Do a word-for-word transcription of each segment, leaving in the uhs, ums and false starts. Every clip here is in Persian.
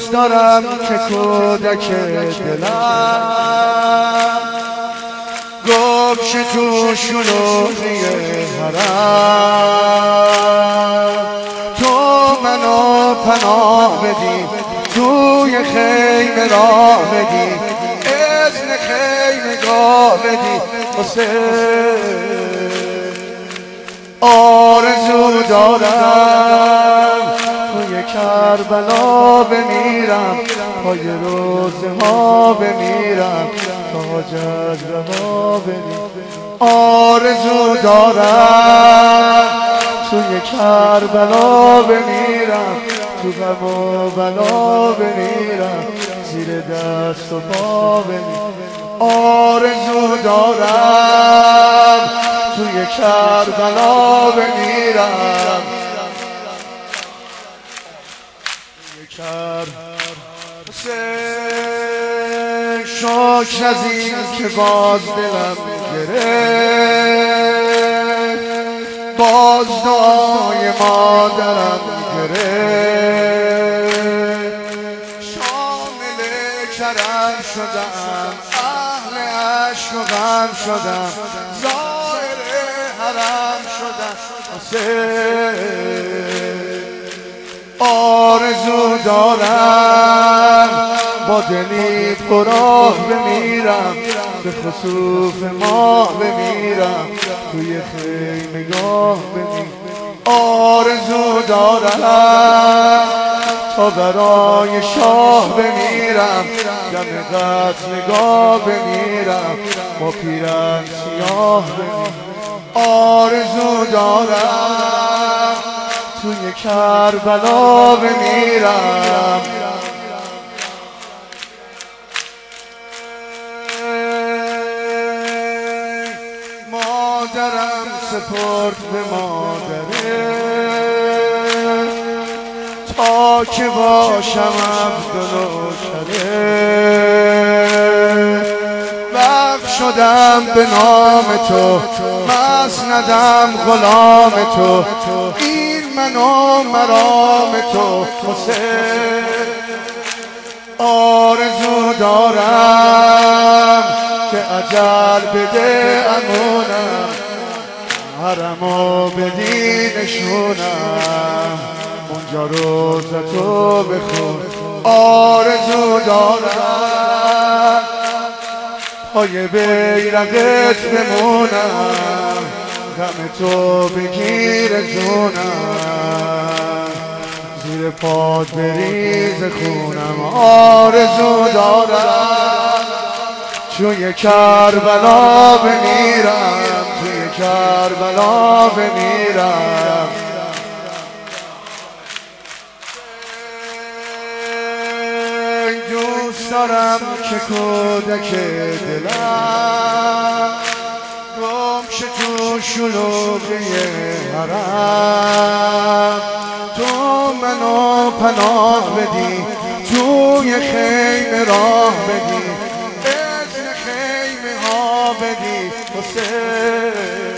دوست دارم که کودک دلم گم شه تو شلوغی حرم، تو منو پناه بدی توی خیمه راه بدی، اذن خیمه گاه بدی حسین. آرزو دارم توی کربلا بمیرم، پای روزه ها بمیرم، تاج از روا بمیرم. آرزو دارم توی کربلا بمیرم، تو غم و بلا بمیرم، زیر دست و پا بمیرم. آرزو دارم توی کربلا بمیرم، توی کربلا. شکر از این که باز دلم گرفت، باز دعای مادرم گرفت. شامل کرم شدم، اهل عشق و غم شدم، زائر حرم شدم حسین. آرزو دارم با دلی پرآه بمیرم، به خسوف ماه بمیرم، توی خیمگاه بمیرم. آرزو دارم تا برای شاه بمیرم، دم قتلگاه بمیرم، با پیرن سیاه بمیرم. آرزو دارم توی کربلا بمیرم، مادرم سپرد به مادره تا که باشم عبد و نوکره. وقف شدم به نام تو، مسندم غلام تو، این من و مرام تو حسین. آرزو دارم که اجل بده امونم، حرمو بدی نشونم، اونجا روزتو بخون. آرزو دارم پای بیرقت بمونم، غم تو بگیر جونم، زیر پاد بریز خونم. آرزو دارم توی کربلا بمیرم، توی کربلا بمیرم. دوست دارم که کودک دلم گم شه تو شلوغی حرم، تو منو پناه بدی توی خیمه راه بدی، اذن خیمه ها بدی حسین.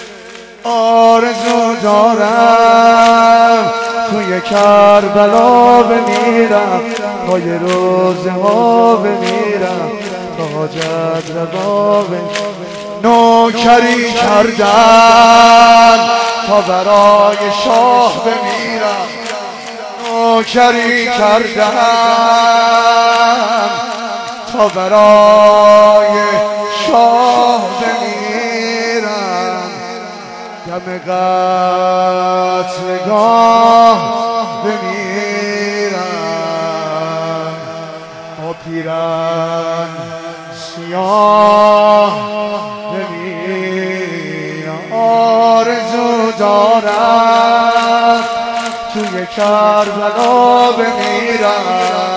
آرزو دارم توی کربلا بمیرم، پای روزه ها بمیرم، تاج از روا بمیرم. نوکری کردن تا برای شاه بمیرم، نوکری کردن تا برای شاه بمیرم، دم قتلگاه بمیرم، با پیرن سیاه بمیرم. آرزو دارم توی کربلا بمیرم،